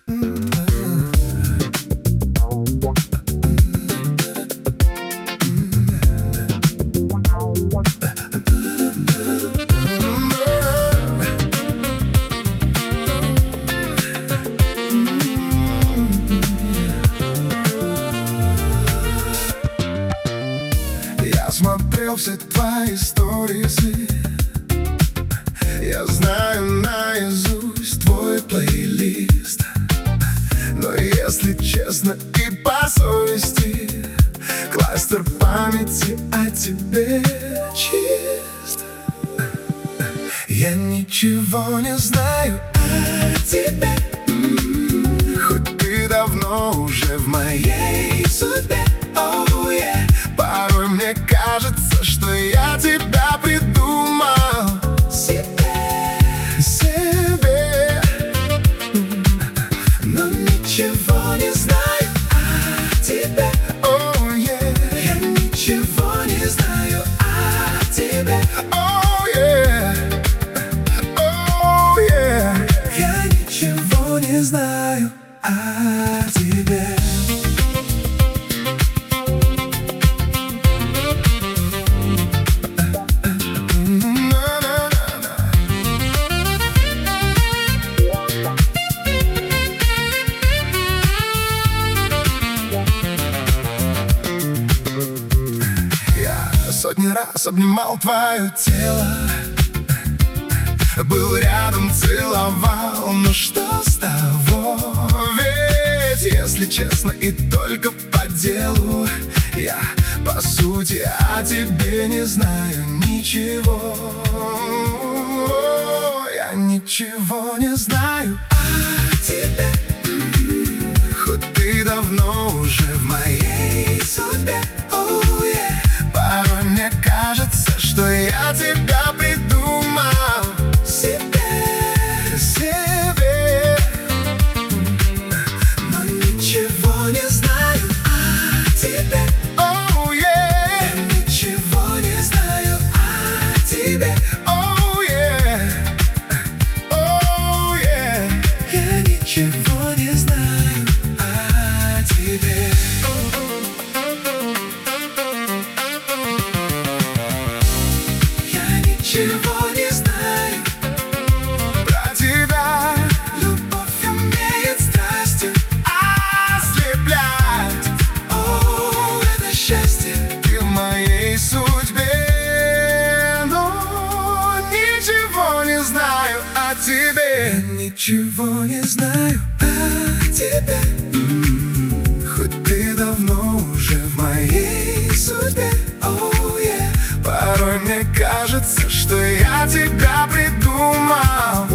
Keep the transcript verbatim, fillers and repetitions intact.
Я смотрел все твои сторисы, я знаю наизусть твой плейлист. Но если честно и по совести, кластер памяти о тебе чист. Я ничего не знаю о тебе, хоть ты давно уже в моей судьбе. Oh, yeah. Порой мне кажется, что я тебя придумал себе, себе. Но ничего не знаю о тебе. Oh, yeah. Я ничего не знаю о тебе. Oh, yeah. Oh, yeah. Я ничего не знаю о тебе. Сотни раз обнимал твое тело, был рядом, целовал, но что с того? Ведь, если честно и только по делу, я, по сути, о тебе не знаю ничего. Я ничего не знаю о тебе, хоть ты давно уже в моей судьбе. Oh, yeah. Порой мне кажется, что я тебя придумал себе, себе. Но ничего не знаю о тебе. Oh, yeah. Я ничего не знаю о тебе. Oh, yeah. Oh, yeah. Я ничего не знаю о тебе. Ничего не знаю про тебя. Любовь умеет страстью ослеплять. О, это счастье, ты в моей судьбе. Но ничего не знаю о тебе. Ничего не знаю о тебе, хоть ты давно уже в моей судьбе. Oh, yeah. Порой мне кажется, что я тебя придумал